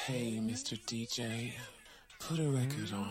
Hey, Mr. DJ, put a record on.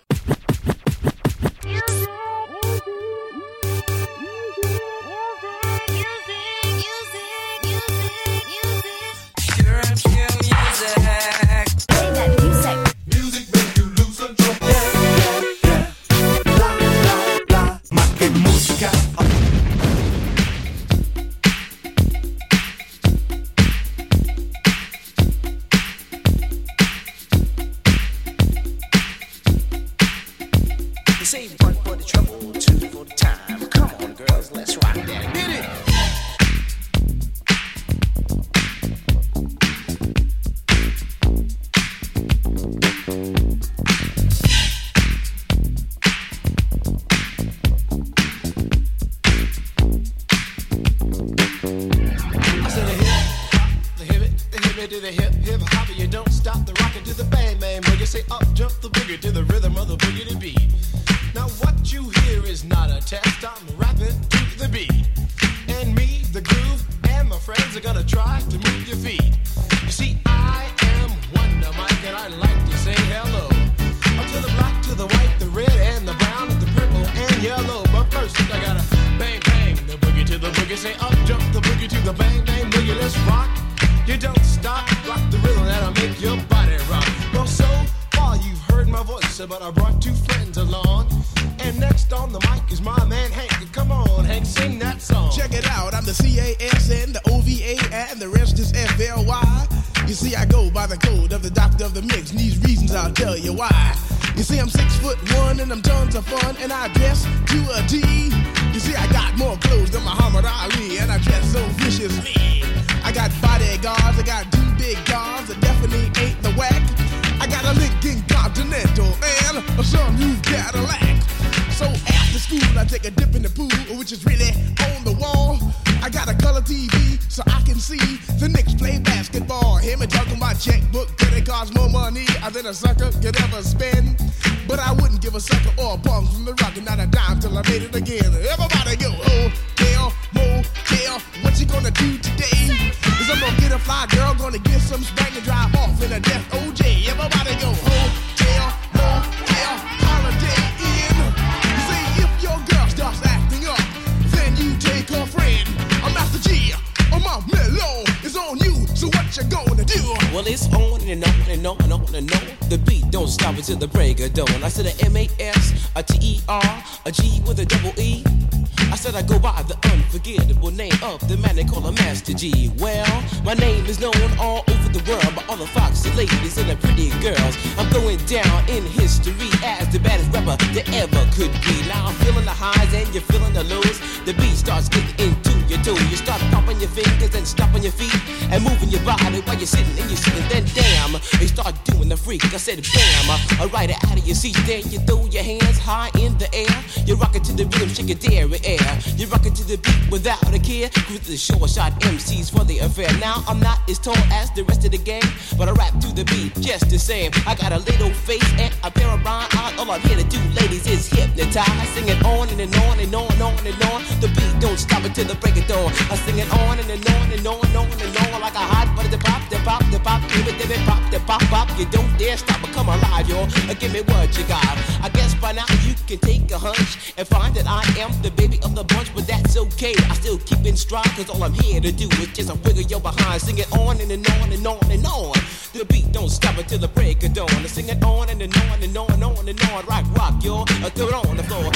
Till the break of dawn. I said a M-A-S, a T-E-R, a G with a double E. I said I go by the unforgettable name of the man they call a Master G. Well, my name is known all over the world by all the foxy ladies and the pretty girls. I'm going down in history as the baddest rapper that ever could be. Now I'm feeling the highs and you're feeling the lows. The beat starts getting into your toe. You start popping your fingers and stomping your feet and moving your body while you're sitting and you're sitting. Then damn, you start doing the freak. I said bam, right out of your seat. Then you throw your hands high in the air. You rock it to the rhythm, shake your dairy air. You rock it to the beat without a care. With the short shot MCs for the affair. Now I'm not as tall as the rest of the gang, but I rap to the beat just the same. I got a little face and a pair of rhyme eyes. All I'm here to do, ladies, is hypnotize. Sing it on and on and on and on and on. The beat don't stop until the break of dawn. I sing it on and on and on and on and on like a hot butter. The pop, give it, pop, the pop. You don't dare stop or come alive, y'all. Give me what you got. I guess by now you can take a hunch and find that I am the baby of the bunch, but that's okay. I still keep in stride, cause all I'm here to do is just a wiggle your behind. Sing it on and on and on and on. The beat don't stop until the break of dawn. I sing it on and on and on and on and on. Rock, y'all. Throw it on the floor.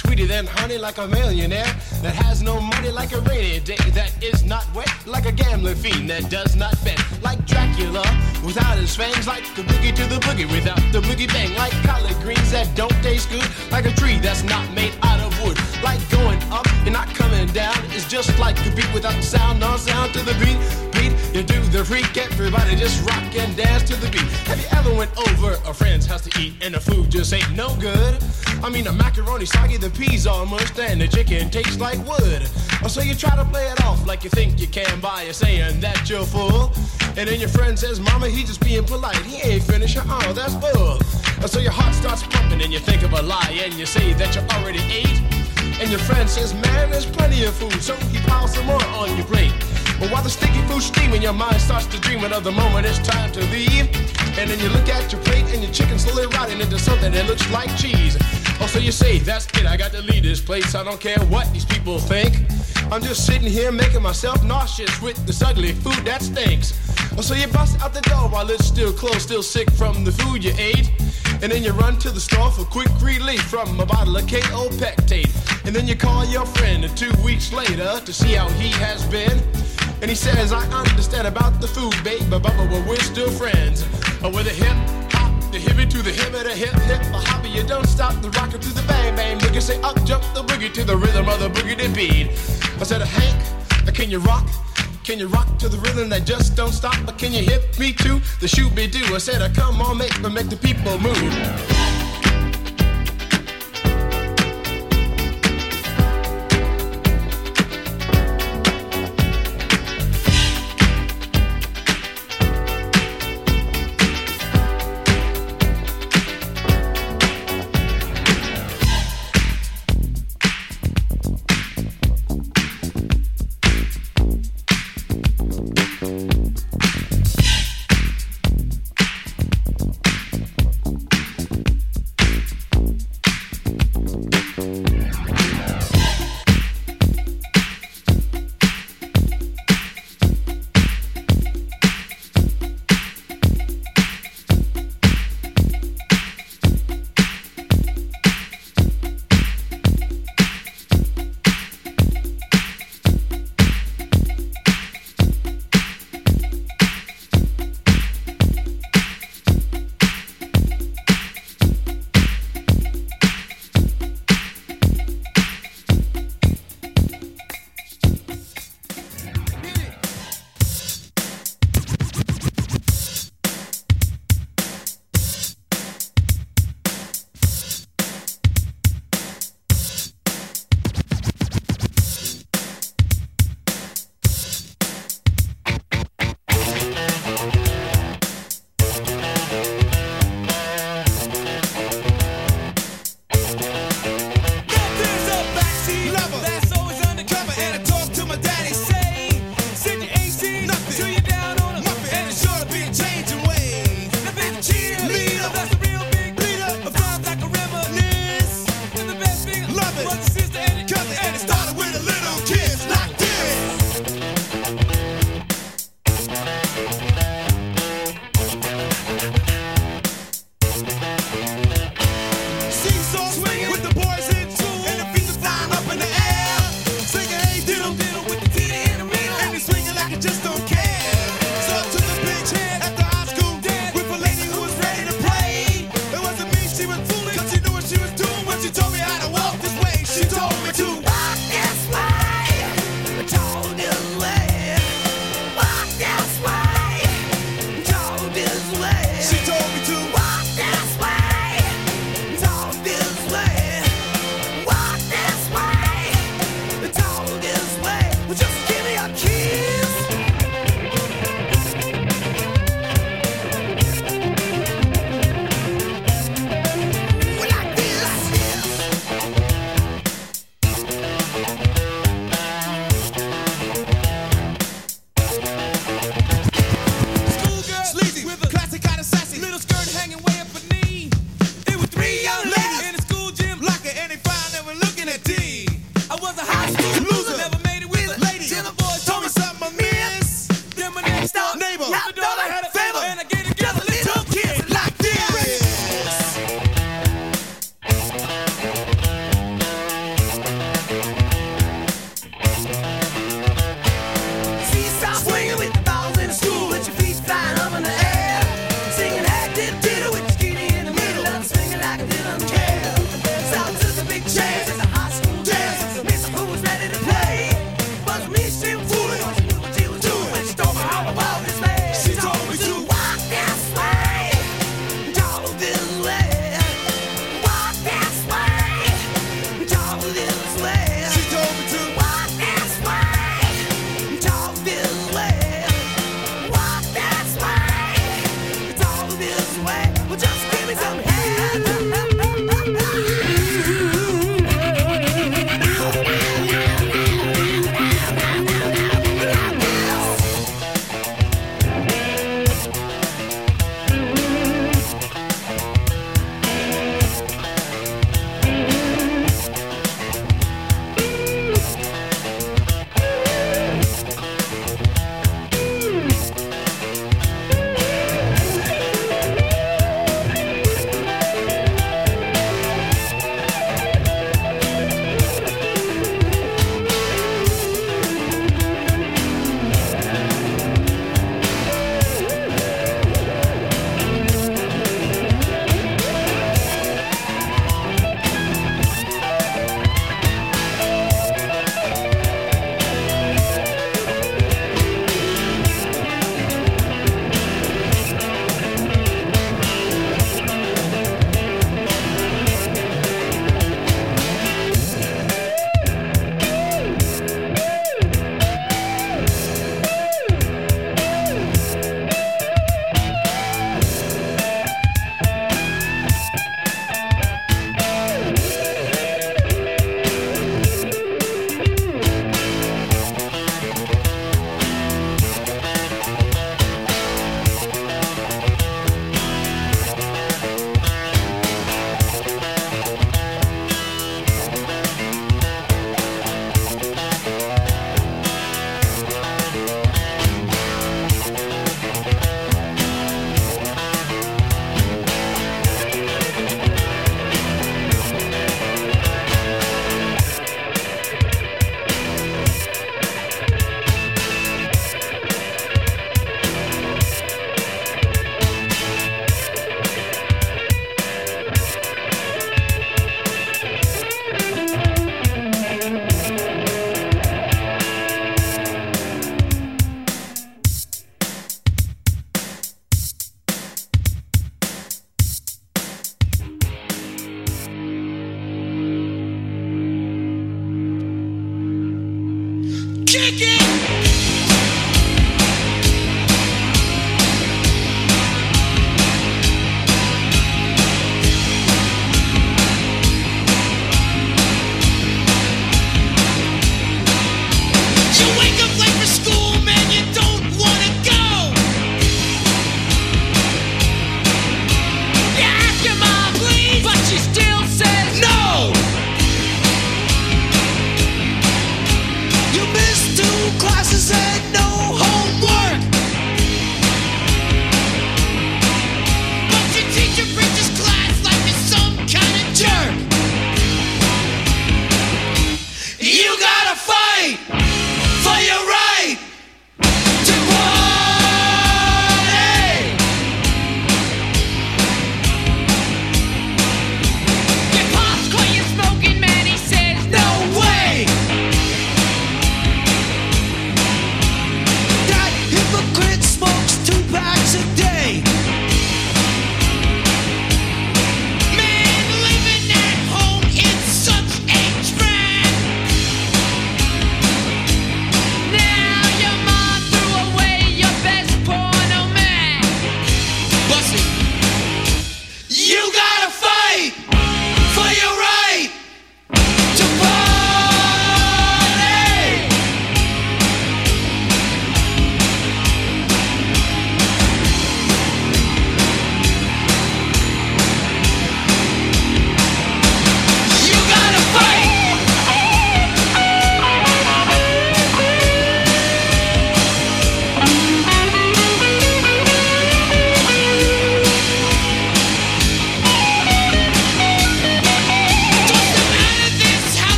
sweeter than honey, like a millionaire that has no money, like a rainy day that is not wet, like a gambling fiend that does not bet, like Dracula without his fangs, like the boogie to the boogie without the boogie bang, like collard greens that don't taste good, like a tree that's not made out of wood, like going up and not coming down. It's just like a beat without sound, no sound to the beat. You do the freak, everybody just rock and dance to the beat. Have you ever went over a friend's house to eat and the food just ain't no good? I mean, the macaroni soggy, the peas all mushed, and the chicken tastes like wood. So you try to play it off like you think you can by saying that you're full. And then your friend says, Mama, he just being polite. He ain't finished. Oh, that's bull. So your heart starts pumping and you think of a lie and you say that you already ate. And your friend says, man, there's plenty of food, so he piles some more on your plate. But while the sticky food's steaming, your mind starts to dreaming of the moment it's time to leave. And then you look at your plate and your chicken's slowly rotting into something that looks like cheese. Oh, so you say, that's it, I got to leave this place. I don't care what these people think. I'm just sitting here making myself nauseous with this ugly food that stinks. Oh, so you bust out the door while it's still closed, still sick from the food you ate. And then you run to the store for quick relief from a bottle of KO Pectate. And then you call your friend 2 weeks later to see how he has been. And he says, I understand about the food, babe, but we're still friends. With a hip hop, the hippie to the hip, the hip hip, a hobby, you don't stop the rocker to the bang bang. Boogie say up jump the boogie to the rhythm of the boogie to beat. I said, Hank, can you rock? Can you rock to the rhythm that just don't stop? Or can you hip me to the shoo-be-doo? I said, come on, make the people move.